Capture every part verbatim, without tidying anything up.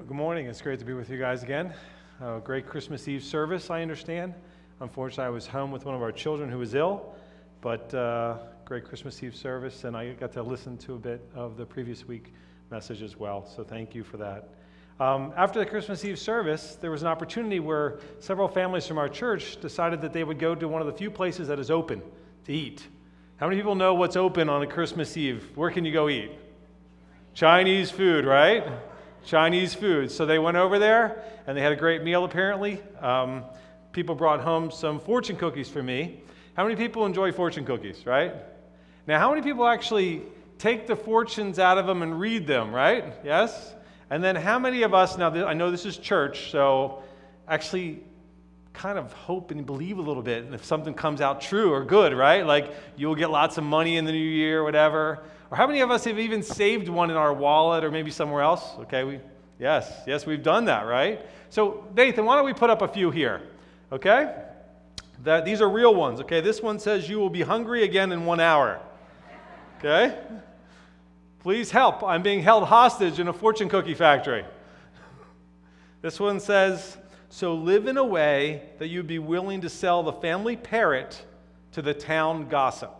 Good morning. It's great to be with you guys again. Uh, great Christmas Eve service, I understand. Unfortunately, I was home with one of our children who was ill, but uh, great Christmas Eve service, and I got to listen to a bit of the previous week message as well, so thank you for that. Um, after the Christmas Eve service, there was an opportunity where several families from our church decided that they would go to one of the few places that is open to eat. How many people know what's open on a Christmas Eve? Where can you go eat? Chinese food, right? Chinese food. So they went over there, and they had a great meal, apparently. Um, people brought home some fortune cookies for me. How many people enjoy fortune cookies, right? Now, how many people actually take the fortunes out of them and read them, right? Yes? And then how many of us, now I know this is church, so actually kind of hope and believe a little bit, and if something comes out true or good, right? Like you'll get lots of money in the new year or whatever. Or how many of us have even saved one in our wallet or maybe somewhere else? Okay, we yes, yes, we've done that, right? So Nathan, why don't we put up a few here, okay? That these are real ones, okay? This one says you will be hungry again in one hour, okay? Please help, I'm being held hostage in a fortune cookie factory. This one says, so live in a way that you'd be willing to sell the family parrot to the town gossip,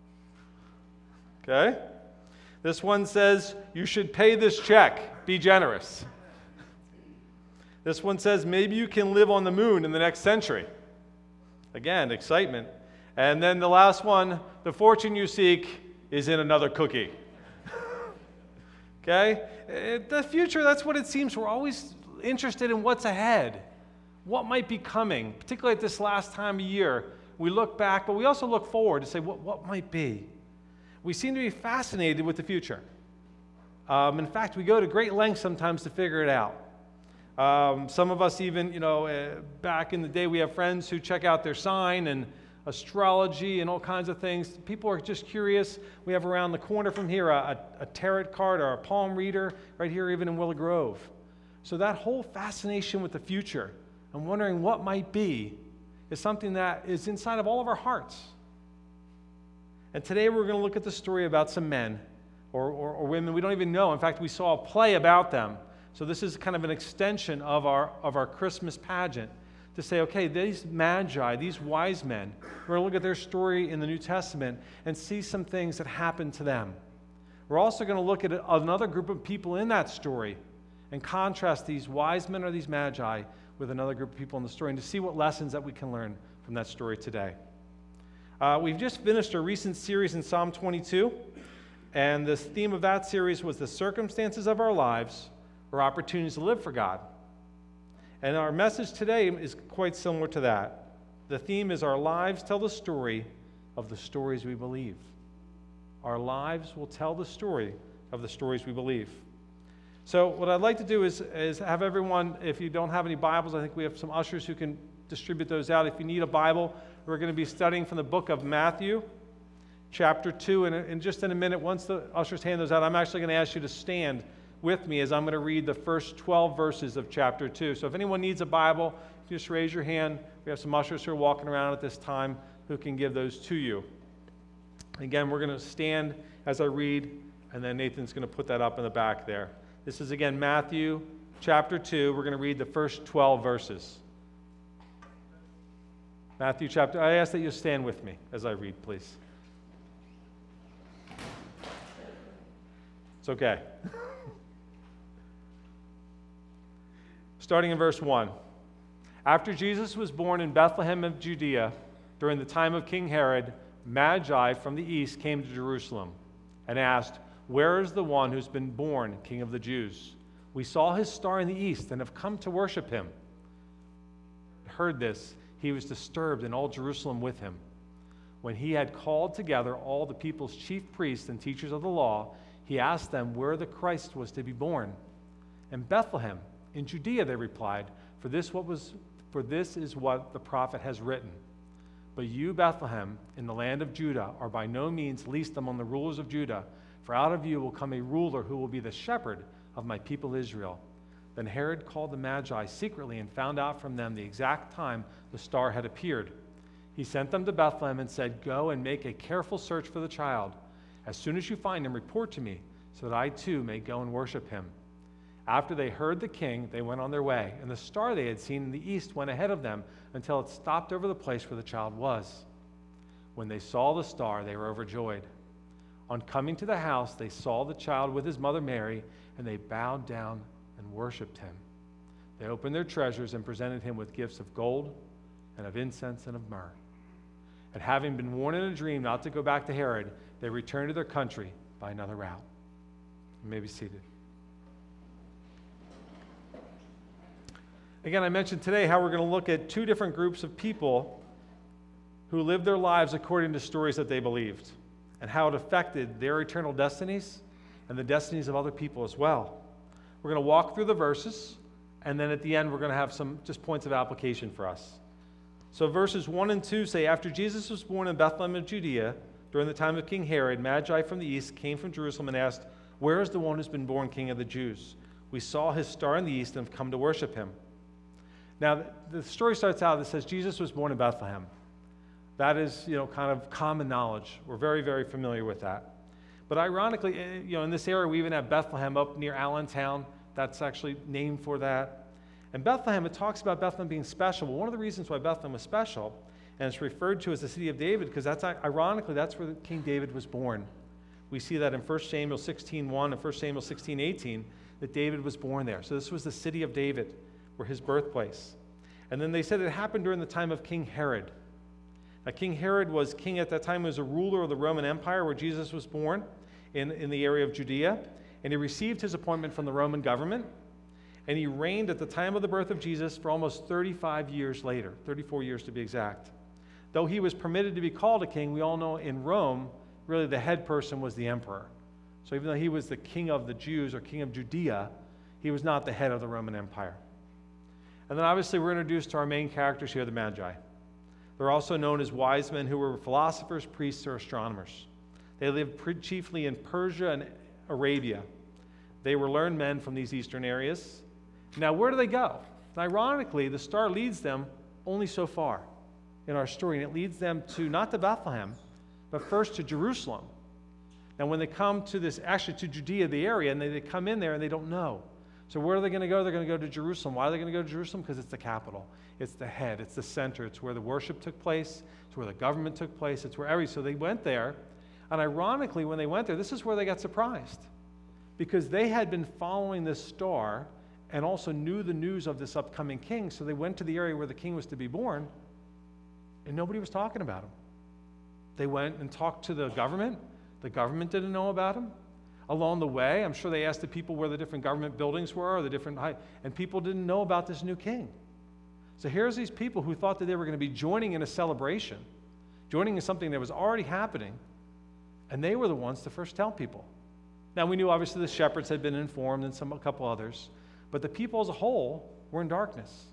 okay? This one says, you should pay this check. Be generous. This one says, maybe you can live on the moon in the next century. Again, excitement. And then the last one, the fortune you seek is in another cookie. Okay? The future, that's what it seems. We're always interested in what's ahead, what might be coming, particularly at this last time of year. We look back, but we also look forward to say, what, what might be? We seem to be fascinated with the future. Um, in fact, we go to great lengths sometimes to figure it out. Um, some of us even, you know, uh, back in the day, we have friends who check out their sign and astrology and all kinds of things. People are just curious. We have around the corner from here a, a, a tarot card or a palm reader right here even in Willow Grove. So that whole fascination with the future and wondering what might be is something that is inside of all of our hearts. And today we're going to look at the story about some men or, or, or women we don't even know. In fact, we saw a play about them. So this is kind of an extension of our, of our Christmas pageant to say, okay, these magi, these wise men, we're going to look at their story in the New Testament and see some things that happened to them. We're also going to look at another group of people in that story and contrast these wise men or these magi with another group of people in the story and to see what lessons that we can learn from that story today. Uh, we've just finished a recent series in Psalm twenty-two, and the theme of that series was the circumstances of our lives or opportunities to live for God. And our message today is quite similar to that. The theme is our lives tell the story of the stories we believe. Our lives will tell the story of the stories we believe. So what I'd like to do is, is have everyone, if you don't have any Bibles, I think we have some ushers who can distribute those out. If you need a Bible, we're going to be studying from the book of Matthew, chapter two. And in just in a minute, once the ushers hand those out, I'm actually going to ask you to stand with me as I'm going to read the first twelve verses of chapter two. So if anyone needs a Bible, just raise your hand. We have some ushers who are walking around at this time who can give those to you. Again, we're going to stand as I read, and then Nathan's going to put that up in the back there. This is, again, Matthew chapter two. We're going to read the first twelve verses. Matthew chapter, I ask that you stand with me as I read, please. It's okay. Starting in verse one. After Jesus was born in Bethlehem of Judea, during the time of King Herod, Magi from the east came to Jerusalem and asked, where is the one who's been born King of the Jews? We saw his star in the east and have come to worship him. Heard this, he was disturbed, and all Jerusalem with him. When he had called together all the people's chief priests and teachers of the law, he asked them where the Christ was to be born. In Bethlehem, in Judea, they replied, for this what was for this is what the prophet has written. But you, Bethlehem, in the land of Judah, are by no means least among the rulers of Judah, for out of you will come a ruler who will be the shepherd of my people Israel. Then Herod called the Magi secretly and found out from them the exact time the star had appeared. He sent them to Bethlehem and said, go and make a careful search for the child. As soon as you find him, report to me, so that I too may go and worship him. After they heard the king, they went on their way, and the star they had seen in the east went ahead of them until it stopped over the place where the child was. When they saw the star, they were overjoyed. On coming to the house, they saw the child with his mother Mary, and they bowed down and worshipped him. They opened their treasures and presented him with gifts of gold and of incense and of myrrh. And having been warned in a dream not to go back to Herod, they returned to their country by another route. You may be seated. Again, I mentioned today how we're going to look at two different groups of people who lived their lives according to stories that they believed and how it affected their eternal destinies and the destinies of other people as well. We're going to walk through the verses, and then at the end we're going to have some just points of application for us. So verses one and two say, After Jesus was born in Bethlehem of Judea, during the time of King Herod, Magi from the east came from Jerusalem and asked, Where is the one who's been born King of the Jews? We saw his star in the east and have come to worship him. Now, the story starts out, it says Jesus was born in Bethlehem. That is, you know, kind of common knowledge. We're very, very familiar with that. But ironically, you know, in this area, we even have Bethlehem up near Allentown. That's actually named for that. And Bethlehem, it talks about Bethlehem being special. Well, one of the reasons why Bethlehem was special, and it's referred to as the city of David, because that's ironically, that's where King David was born. We see that in First Samuel sixteen one and First Samuel sixteen eighteen, that David was born there. So this was the city of David, were his birthplace. And then they said it happened during the time of King Herod. Now, King Herod was king at that time. He was a ruler of the Roman Empire where Jesus was born in, in the area of Judea. And he received his appointment from the Roman government. And he reigned at the time of the birth of Jesus for almost thirty-five years later, thirty-four years to be exact. Though he was permitted to be called a king, we all know in Rome, really the head person was the emperor. So even though he was the king of the Jews or king of Judea, he was not the head of the Roman Empire. And then obviously we're introduced to our main characters here, the Magi. They're also known as wise men who were philosophers, priests, or astronomers. They lived chiefly in Persia and Arabia. They were learned men from these eastern areas. Now, where do they go? Ironically, the star leads them only so far in our story, and it leads them to, not to Bethlehem, but first to Jerusalem. Now, when they come to this, actually to Judea, the area, and they, they come in there and they don't know. So where are they going to go? They're going to go to Jerusalem. Why are they going to go to Jerusalem? Because it's the capital. It's the head. It's the center. It's where the worship took place. It's where the government took place. It's where every, so they went there. And ironically, when they went there, this is where they got surprised. Because they had been following this star and also knew the news of this upcoming king. So they went to the area where the king was to be born, and nobody was talking about him. They went and talked to the government. The government didn't know about him. Along the way, I'm sure they asked the people where the different government buildings were, or the different height, and people didn't know about this new king. So here's these people who thought that they were going to be joining in a celebration, joining in something that was already happening, and they were the ones to first tell people. Now, we knew obviously the shepherds had been informed and some a couple others, but the people as a whole were in darkness.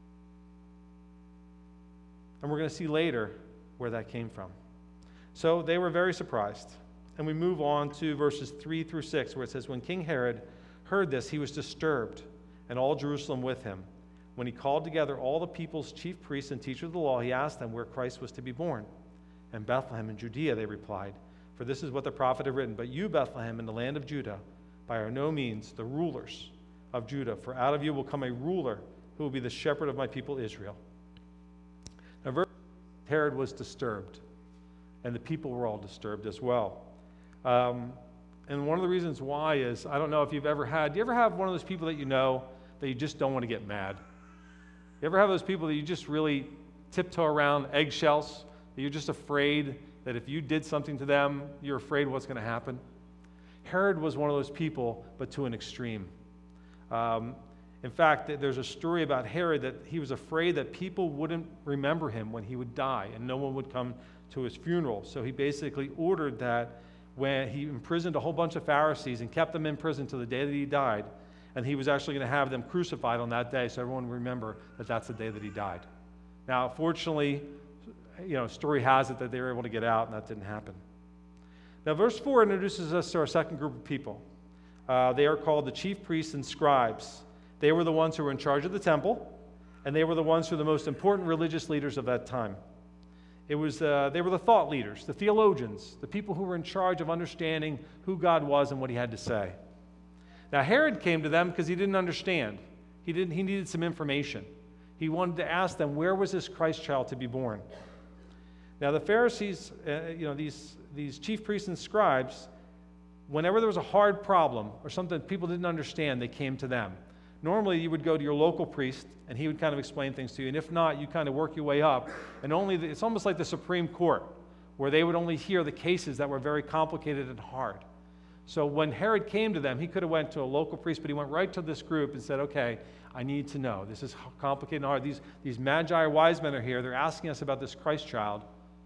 And we're going to see later where that came from. So they were very surprised. And we move on to verses three through six, where it says, When King Herod heard this, he was disturbed, and all Jerusalem with him. When he called together all the people's chief priests and teachers of the law, he asked them where Christ was to be born. And Bethlehem in Judea, they replied, for this is what the prophet had written, But you, Bethlehem, in the land of Judah, by no means the rulers of Judah, for out of you will come a ruler who will be the shepherd of my people Israel. Now, verse Herod was disturbed, and the people were all disturbed as well. Um, and one of the reasons why is, I don't know if you've ever had, do you ever have one of those people that you know that you just don't want to get mad? You ever have those people that you just really tiptoe around eggshells, that you're just afraid that if you did something to them, you're afraid what's going to happen? Herod was one of those people, but to an extreme. Um, in fact, there's a story about Herod that he was afraid that people wouldn't remember him when he would die, and no one would come to his funeral. So he basically ordered that when he imprisoned a whole bunch of Pharisees and kept them in prison till the day that he died, and he was actually going to have them crucified on that day so everyone would remember that that's the day that he died. Now, fortunately, you know, story has it that they were able to get out, and that didn't happen. Now, verse four introduces us to our second group of people. Uh, they are called the chief priests and scribes. They were the ones who were in charge of the temple, and they were the ones who were the most important religious leaders of that time. It was, uh, they were the thought leaders, the theologians, the people who were in charge of understanding who God was and what he had to say. Now, Herod came to them because he didn't understand. He didn't. He needed some information. He wanted to ask them, where was this Christ child to be born? Now, the Pharisees, uh, you know, these, these chief priests and scribes, whenever there was a hard problem or something people didn't understand, they came to them. Normally, you would go to your local priest, and he would kind of explain things to you. And if not, you kind of work your way up. And only the, it's almost like the Supreme Court, where they would only hear the cases that were very complicated and hard. So when Herod came to them, he could have went to a local priest, but he went right to this group and said, okay, I need to know. This is complicated and hard. These, these magi or wise men are here. They're asking us about this Christ child.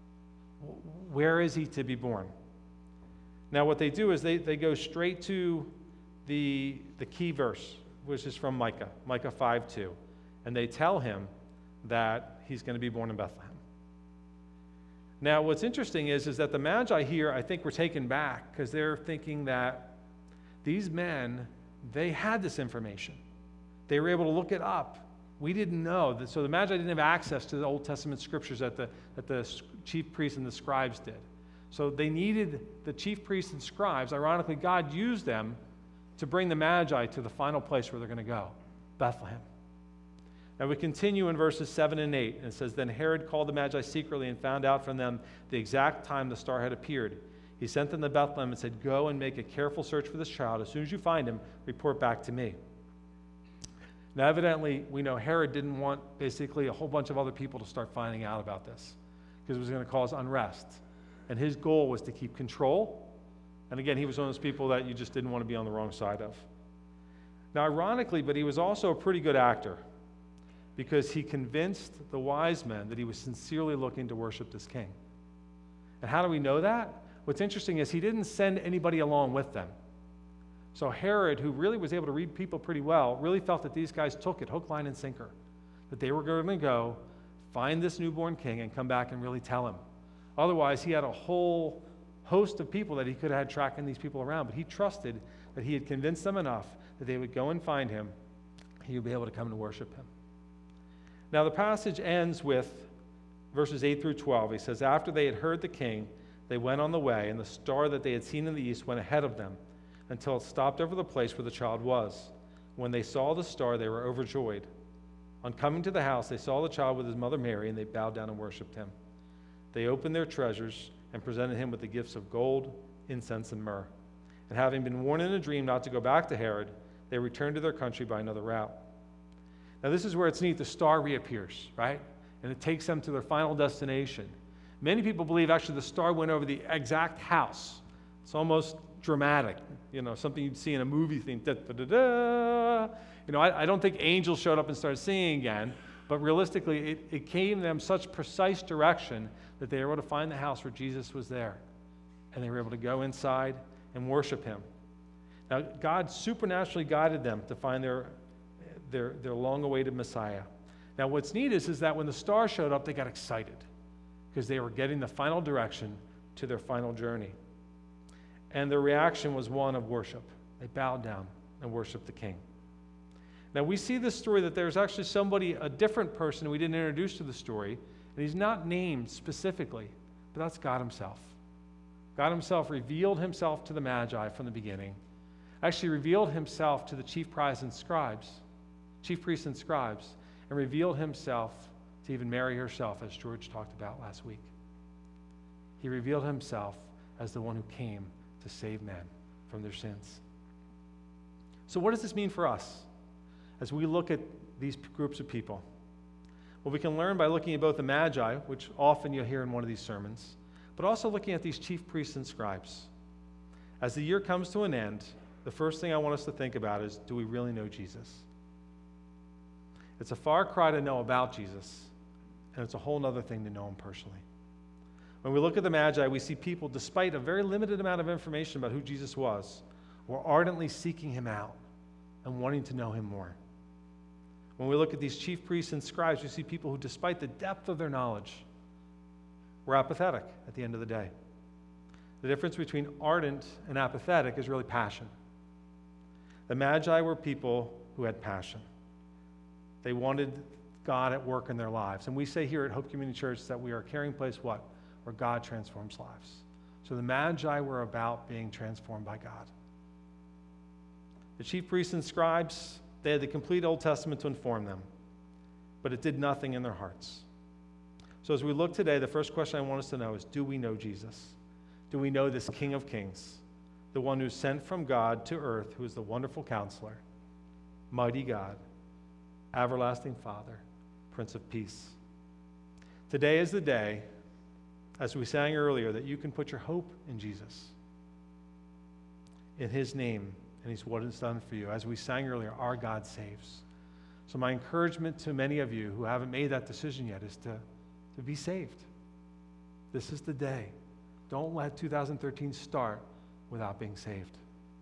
Where is he to be born? Now, what they do is they, they go straight to the, the key verse, which is from Micah, Micah five two. And they tell him that he's going to be born in Bethlehem. Now, what's interesting is, is that the Magi here, I think, were taken back because they're thinking that these men, they had this information. They were able to look it up. We didn't know. So the Magi didn't have access to the Old Testament scriptures that the, that the chief priests and the scribes did. So they needed the chief priests and scribes. Ironically, God used them to bring the Magi to the final place where they're going to go, Bethlehem. Now we continue in verses seven and eight, and it says, Then Herod called the Magi secretly and found out from them the exact time the star had appeared. He sent them to Bethlehem and said, Go and make a careful search for this child. As soon as you find him, report back to me. Now evidently, we know Herod didn't want basically a whole bunch of other people to start finding out about this because it was going to cause unrest. And his goal was to keep control. And again, he was one of those people that you just didn't want to be on the wrong side of. Now ironically, but he was also a pretty good actor, because he convinced the wise men that he was sincerely looking to worship this king. And how do we know that? What's interesting is he didn't send anybody along with them. So Herod, who really was able to read people pretty well, really felt that these guys took it hook, line, and sinker, that they were going to go find this newborn king and come back and really tell him. Otherwise, he had a whole host of people that he could have had tracking these people around, but he trusted that he had convinced them enough that they would go and find him. He would be able to come to worship him. Now, the passage ends with verses eight through twelve. He says, After they had heard the king, they went on the way, and the star that they had seen in the east went ahead of them until it stopped over the place where the child was. When they saw the star, they were overjoyed. On coming to the house, they saw the child with his mother Mary, and they bowed down and worshipped him. They opened their treasures and presented him with the gifts of gold, incense, and myrrh. And having been warned in a dream not to go back to Herod, they returned to their country by another route. Now, this is where it's neat. The star reappears, right? And it takes them to their final destination. Many people believe actually the star went over the exact house. It's almost dramatic, you know, something you'd see in a movie theme. Da, da, da, da. You know, I, I don't think angels showed up and started singing again, but realistically, it, it gave them such precise direction that they were able to find the house where Jesus was there. And they were able to go inside and worship him. Now, God supernaturally guided them to find their their, their long-awaited Messiah. Now, what's neat is, is that when the star showed up, they got excited because they were getting the final direction to their final journey. And their reaction was one of worship. They bowed down and worshiped the king. Now, we see this story that there's actually somebody, a different person we didn't introduce to the story, and he's not named specifically, but that's God himself. God himself revealed himself to the Magi from the beginning, actually revealed himself to the chief priests and scribes, chief priests and scribes, and revealed himself to even Mary herself, as George talked about last week. He revealed himself as the one who came to save men from their sins. So what does this mean for us as we look at these groups of people? Well, we can learn by looking at both the Magi, which often you'll hear in one of these sermons, but also looking at these chief priests and scribes. As the year comes to an end, the first thing I want us to think about is, do we really know Jesus? It's a far cry to know about Jesus, and it's a whole other thing to know him personally. When we look at the Magi, we see people, despite a very limited amount of information about who Jesus was, were ardently seeking him out and wanting to know him more. When we look at these chief priests and scribes, we see people who, despite the depth of their knowledge, were apathetic at the end of the day. The difference between ardent and apathetic is really passion. The Magi were people who had passion. They wanted God at work in their lives. And we say here at Hope Community Church that we are a caring place, what? Where God transforms lives. So the Magi were about being transformed by God. The chief priests and scribes, they had the complete Old Testament to inform them, but it did nothing in their hearts. So as we look today, the first question I want us to know is, do we know Jesus? Do we know this King of Kings, the one who's sent from God to earth, who is the wonderful counselor, mighty God, everlasting Father, Prince of Peace? Today is the day, as we sang earlier, that you can put your hope in Jesus, in his name, and he's what it's done for you. As we sang earlier, our God saves. So my encouragement to many of you who haven't made that decision yet is to, to be saved. This is the day. Don't let two thousand thirteen start without being saved.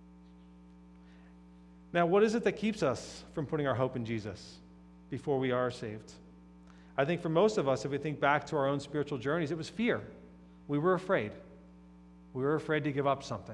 Now, what is it that keeps us from putting our hope in Jesus before we are saved? I think for most of us, if we think back to our own spiritual journeys, it was fear. We were afraid. We were afraid to give up something.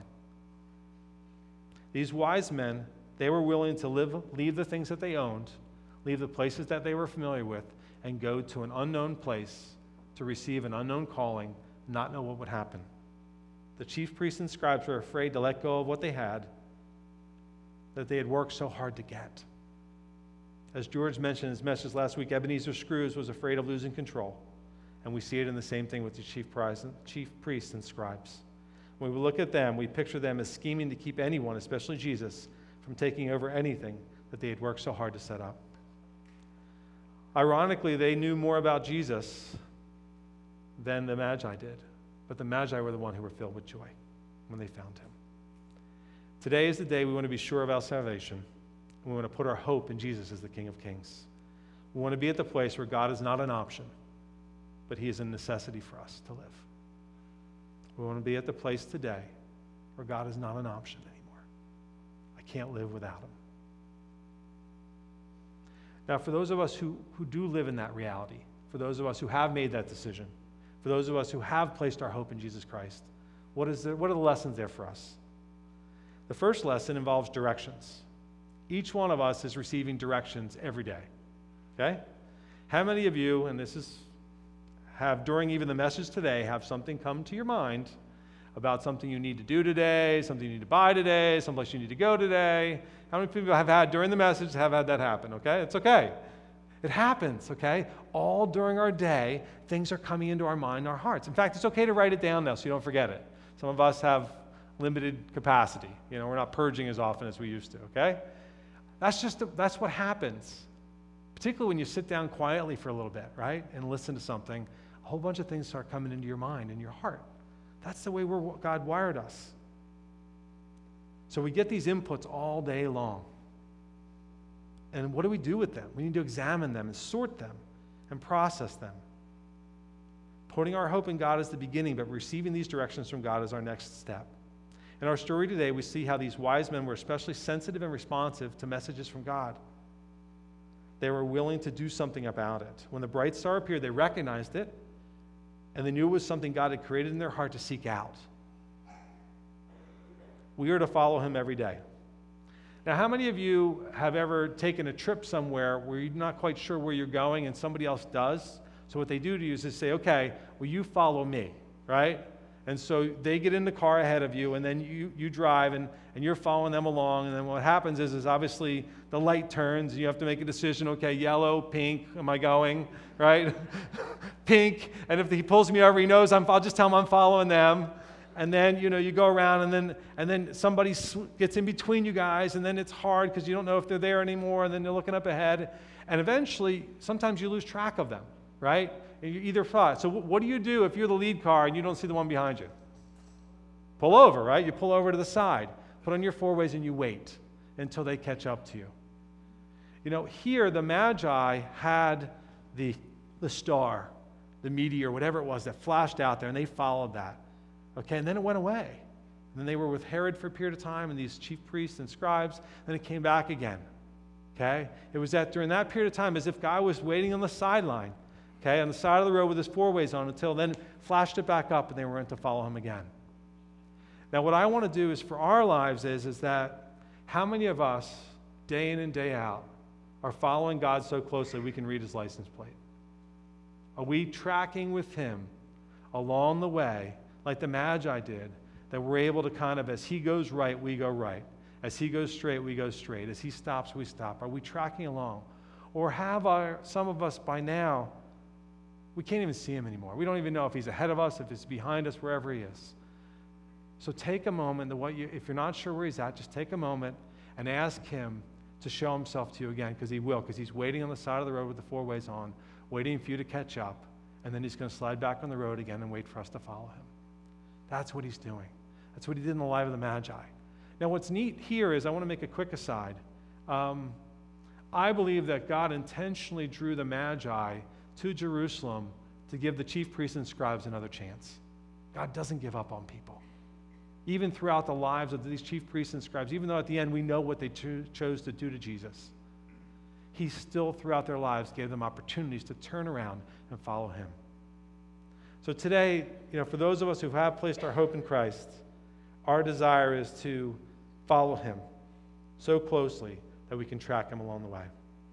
These wise men, they were willing to live, leave the things that they owned, leave the places that they were familiar with, and go to an unknown place to receive an unknown calling, not know what would happen. The chief priests and scribes were afraid to let go of what they had, that they had worked so hard to get. As George mentioned in his message last week, Ebenezer Scrooge was afraid of losing control. And we see it in the same thing with the chief, priest, chief priests and scribes. When we look at them, we picture them as scheming to keep anyone, especially Jesus, from taking over anything that they had worked so hard to set up. Ironically, they knew more about Jesus than the Magi did. But the Magi were the one who were filled with joy when they found him. Today is the day we want to be sure of our salvation. We want to put our hope in Jesus as the King of Kings. We want to be at the place where God is not an option, but he is a necessity for us to live. We want to be at the place today where God is not an option anymore. I can't live without him. Now, for those of us who, who do live in that reality, for those of us who have made that decision, for those of us who have placed our hope in Jesus Christ, what is there, what are the lessons there for us? The first lesson involves directions. Each one of us is receiving directions every day. Okay? How many of you, and this is, have during even the message today, have something come to your mind about something you need to do today, something you need to buy today, someplace you need to go today? How many people have had during the message have had that happen? Okay? It's okay. It happens, okay? All during our day, things are coming into our mind and our hearts. In fact, it's okay to write it down now so you don't forget it. Some of us have limited capacity. You know, we're not purging as often as we used to, okay? That's just, that's what happens. Particularly when you sit down quietly for a little bit, right? And listen to something, a whole bunch of things start coming into your mind and your heart. That's the way we're, God wired us. So we get these inputs all day long. And what do we do with them? We need to examine them and sort them and process them. Putting our hope in God is the beginning, but receiving these directions from God is our next step. In our story today, we see how these wise men were especially sensitive and responsive to messages from God. They were willing to do something about it. When the bright star appeared, they recognized it, and they knew it was something God had created in their heart to seek out. We are to follow him every day. Now, how many of you have ever taken a trip somewhere where you're not quite sure where you're going and somebody else does? So what they do to you is they say, okay, well, you follow me, right? And so they get in the car ahead of you, and then you, you drive, and, and you're following them along. And then what happens is, is obviously the light turns, and you have to make a decision, okay, yellow, pink, am I going, right? Pink, and if he pulls me over, he knows I'm, I'll just tell him I'm following them. And then, you know, you go around, and then and then somebody gets in between you guys, and then it's hard because you don't know if they're there anymore, and then you're looking up ahead. And eventually, sometimes you lose track of them, right? And you either thought, so what do you do if you're the lead car and you don't see the one behind you? Pull over, right? You pull over to the side, put on your four-ways, and you wait until they catch up to you. You know, here the Magi had the, the star, the meteor, whatever it was that flashed out there, and they followed that. Okay, and then it went away. And then they were with Herod for a period of time, and these chief priests and scribes, and it came back again. Okay? It was that during that period of time, as if God was waiting on the sideline, okay, on the side of the road with his four-ways on, until then flashed it back up, and they were to follow him again. Now, what I want to do is for our lives is, is that how many of us, day in and day out, are following God so closely we can read his license plate? Are we tracking with him along the way, like the Magi did, that we're able to kind of, as he goes right, we go right. As he goes straight, we go straight. As he stops, we stop. Are we tracking along? Or have our, some of us by now, we can't even see him anymore. We don't even know if he's ahead of us, if he's behind us, wherever he is. So take a moment, to what you, if you're not sure where he's at, just take a moment and ask him to show himself to you again, because he will, because he's waiting on the side of the road with the four ways on, waiting for you to catch up, and then he's going to slide back on the road again and wait for us to follow him. That's what he's doing. That's what he did in the life of the Magi. Now, what's neat here is, I want to make a quick aside. Um, I believe that God intentionally drew the Magi to Jerusalem to give the chief priests and scribes another chance. God doesn't give up on people. Even throughout the lives of these chief priests and scribes, even though at the end we know what they cho- chose to do to Jesus, he still throughout their lives gave them opportunities to turn around and follow him. So today, you know, for those of us who have placed our hope in Christ, our desire is to follow him so closely that we can track him along the way.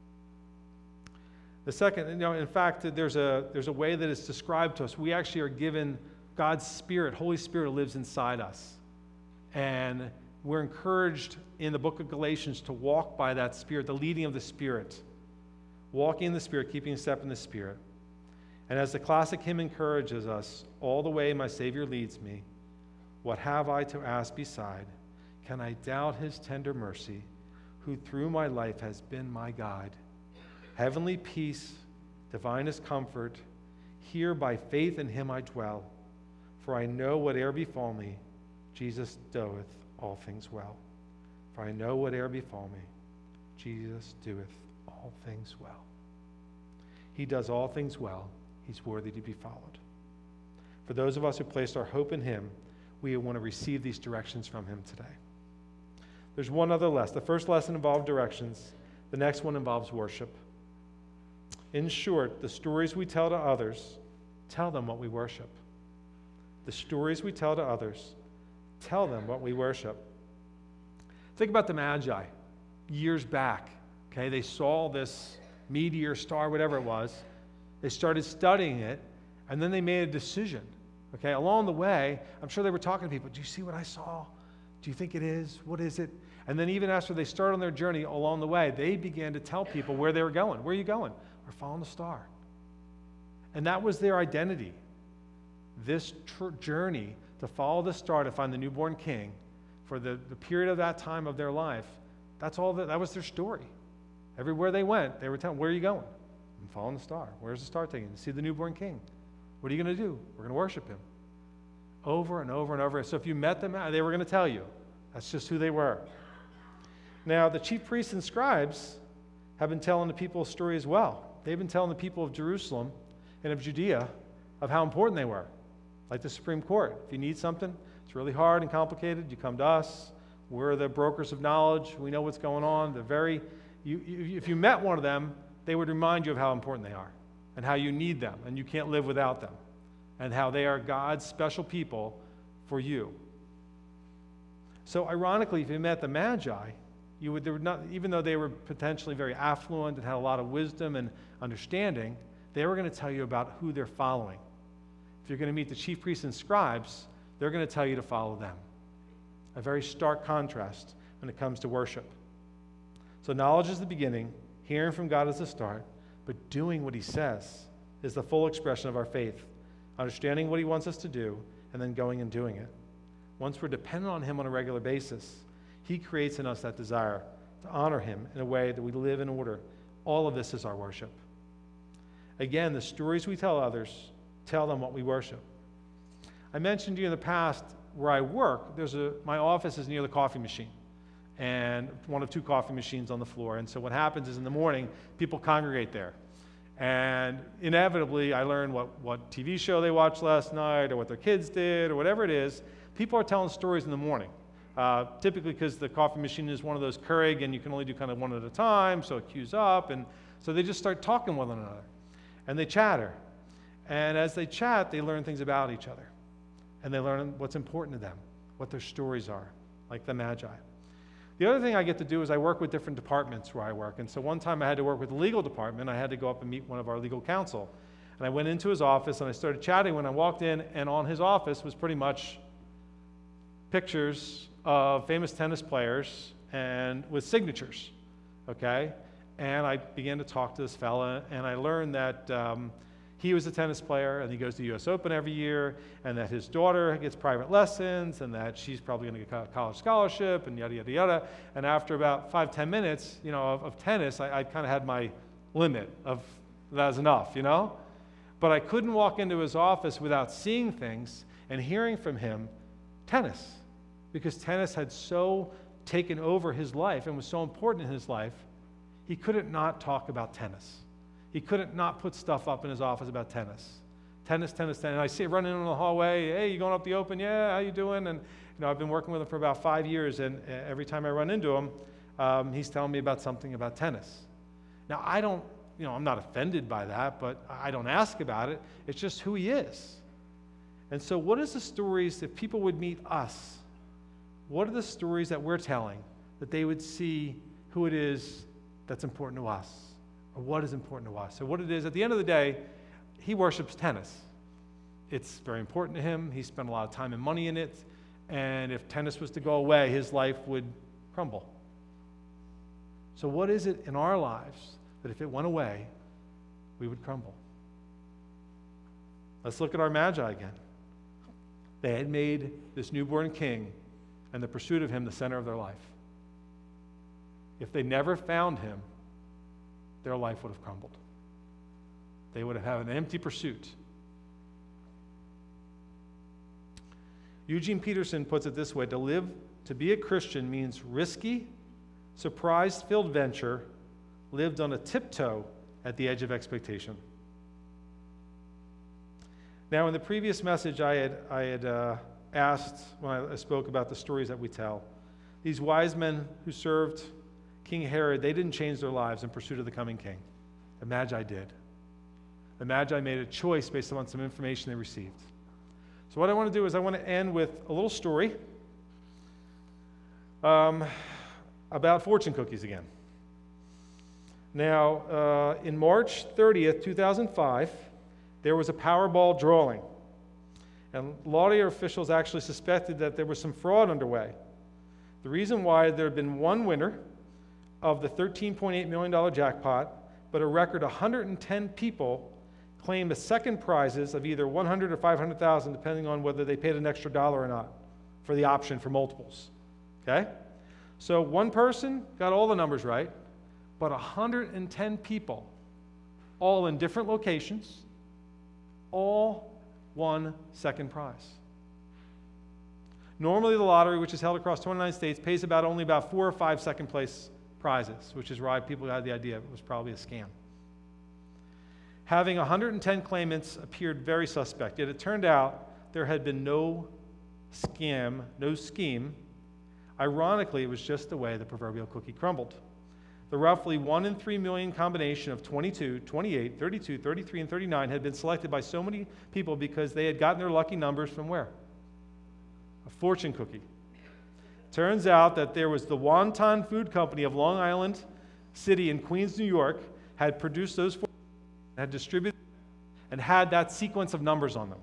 The second, you know, in fact, there's a there's a way that it's described to us. We actually are given God's Spirit, Holy Spirit lives inside us. And we're encouraged in the book of Galatians to walk by that Spirit, the leading of the Spirit. Walking in the Spirit, keeping a step in the Spirit. And as the classic hymn encourages us, all the way my Savior leads me, what have I to ask beside? Can I doubt his tender mercy, who through my life has been my guide? Heavenly peace, divinest comfort, here by faith in him I dwell. For I know whate'er befall me, Jesus doeth all things well. For I know whate'er befall me, Jesus doeth all things well. He does all things well. He's worthy to be followed. For those of us who placed our hope in him, we want to receive these directions from him today. There's one other lesson. The first lesson involved directions. The next one involves worship. In short, the stories we tell to others, tell them what we worship. The stories we tell to others, tell them what we worship. Think about the Magi years back. Okay, they saw this meteor, star, whatever it was. They started studying it, and then they made a decision. Okay, along the way, I'm sure they were talking to people. Do you see what I saw? Do you think it is? What is it? And then even after they started on their journey along the way, they began to tell people where they were going. Where are you going? We're following the star. And that was their identity. This tr- journey to follow the star to find the newborn king for the, the period of that time of their life, that's all that, that was their story. Everywhere they went, they were telling, where are you going? I'm following the star. Where's the star taking you? To see the newborn king. What are you going to do? We're going to worship him. Over and over and over. So if you met them, they were going to tell you. That's just who they were. Now, the chief priests and scribes have been telling the people a story as well. They've been telling the people of Jerusalem and of Judea of how important they were. Like the Supreme Court. If you need something, it's really hard and complicated, you come to us. We're the brokers of knowledge. We know what's going on. The very, you, you, if you met one of them, they would remind you of how important they are and how you need them and you can't live without them and how they are God's special people for you. So ironically, if you met the Magi, you would, they would not, even though they were potentially very affluent and had a lot of wisdom and understanding, they were going to tell you about who they're following. If you're going to meet the chief priests and scribes, they're going to tell you to follow them. A very stark contrast when it comes to worship. So knowledge is the beginning, hearing from God is the start, but doing what he says is the full expression of our faith, understanding what he wants us to do, and then going and doing it. Once we're dependent on him on a regular basis, he creates in us that desire to honor him in a way that we live in order. All of this is our worship. Again, the stories we tell others, tell them what we worship. I mentioned to you in the past where I work, there's a my office is near the coffee machine, and one of two coffee machines on the floor. And so what happens is in the morning, people congregate there. And inevitably, I learn what, what T V show they watched last night or what their kids did or whatever it is. People are telling stories in the morning, uh, typically because the coffee machine is one of those Keurig and you can only do kind of one at a time, so it queues up. And so they just start talking with one another, and they chatter. And as they chat, they learn things about each other. And they learn what's important to them, what their stories are, like the Magi. The other thing I get to do is I work with different departments where I work. And so one time I had to work with the legal department. I had to go up and meet one of our legal counsel. And I went into his office and I started chatting when I walked in, and on his office was pretty much pictures of famous tennis players and with signatures, okay? And I began to talk to this fella, and I learned that um, he was a tennis player, and he goes to the U S Open every year, and that his daughter gets private lessons, and that she's probably going to get a college scholarship, and yada, yada, yada. And after about five, ten minutes, you know, of, of tennis, I, I kind of had my limit of that was enough, you know? But I couldn't walk into his office without seeing things and hearing from him tennis, because tennis had so taken over his life and was so important in his life, he couldn't not talk about tennis. He couldn't not put stuff up in his office about tennis. Tennis, tennis, tennis. And I see him running in the hallway, hey, you going up the Open? Yeah, how you doing? And you know, I've been working with him for about five years, and every time I run into him, um, he's telling me about something about tennis. Now, I don't, you know, I'm not offended by that, but I don't ask about it. It's just who he is. And so what is the stories, if people would meet us, what are the stories that we're telling that they would see who it is that's important to us, or what is important to us? So what it is, at the end of the day, he worships tennis. It's very important to him. He spent a lot of time and money in it, and if tennis was to go away, his life would crumble. So what is it in our lives that if it went away, we would crumble? Let's look at our Magi again. They had made this newborn king and the pursuit of him the center of their life. If they never found him, their life would have crumbled. They would have had an empty pursuit. Eugene Peterson puts it this way: to live, to be a Christian means risky, surprise-filled venture lived on a tiptoe at the edge of expectation. Now, in the previous message, I had, I had uh, asked, when I spoke about the stories that we tell, these wise men who served King Herod, they didn't change their lives in pursuit of the coming king. The Magi did. The Magi made a choice based on some information they received. So what I want to do is I want to end with a little story um, about fortune cookies again. Now, uh, in March thirtieth, two thousand five, there was a Powerball drawing. And lottery officials actually suspected that there was some fraud underway. The reason why there had been one winner of the thirteen point eight million dollars jackpot, but a record one hundred ten people claimed the second prizes of either one hundred thousand dollars or five hundred thousand dollars, depending on whether they paid an extra dollar or not for the option for multiples. Okay? So one person got all the numbers right, but one hundred ten people, all in different locations, all won second prize. Normally the lottery, which is held across twenty-nine states, pays about only about four or five second place prizes, which is why people had the idea it was probably a scam. Having one hundred ten claimants appeared very suspect, yet it turned out there had been no scam, no scheme. Ironically, it was just the way the proverbial cookie crumbled. The roughly one in three million combination of twenty-two, twenty-eight, thirty-two, thirty-three, and thirty-nine had been selected by so many people because they had gotten their lucky numbers from where? A fortune cookie. Turns out that there was the Wonton Food Company of Long Island City in Queens, New York, had produced those, had distributed, and had that sequence of numbers on them.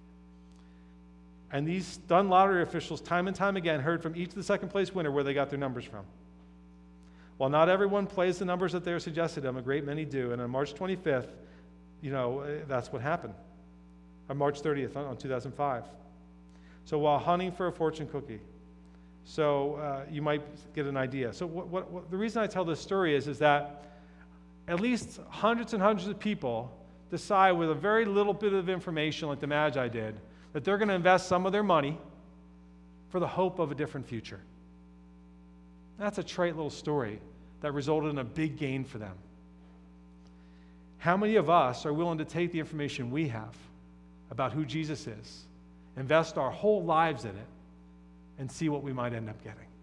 And these stunned lottery officials, time and time again, heard from each of the second place winner where they got their numbers from. While not everyone plays the numbers that they're suggested them, a great many do. And on March twenty-fifth, you know, that's what happened. On March thirtieth, on two thousand five. So while hunting for a fortune cookie, so uh, you might get an idea. So what, what, what, the reason I tell this story is, is that at least hundreds and hundreds of people decide with a very little bit of information, like the Magi did, that they're going to invest some of their money for the hope of a different future. That's a trite little story that resulted in a big gain for them. How many of us are willing to take the information we have about who Jesus is, invest our whole lives in it, and see what we might end up getting?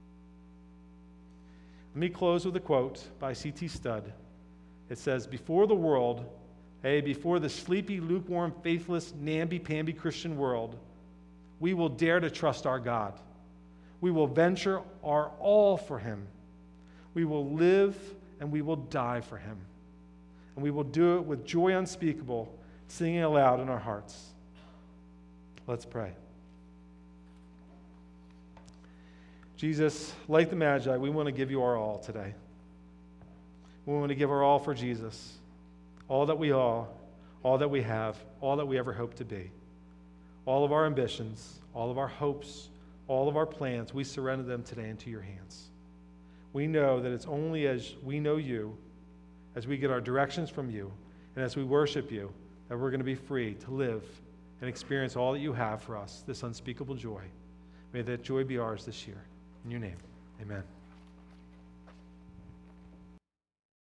Let me close with a quote by C T Studd. It says, before the world, hey, before the sleepy, lukewarm, faithless, namby-pamby Christian world, we will dare to trust our God. We will venture our all for him. We will live and we will die for him. And we will do it with joy unspeakable, singing aloud in our hearts. Let's pray. Jesus, like the Magi, we want to give you our all today. We want to give our all for Jesus, all that we are, all that we have, all that we ever hope to be. All of our ambitions, all of our hopes, all of our plans, we surrender them today into your hands. We know that it's only as we know you, as we get our directions from you, and as we worship you, that we're going to be free to live and experience all that you have for us, this unspeakable joy. May that joy be ours this year. In your name, amen.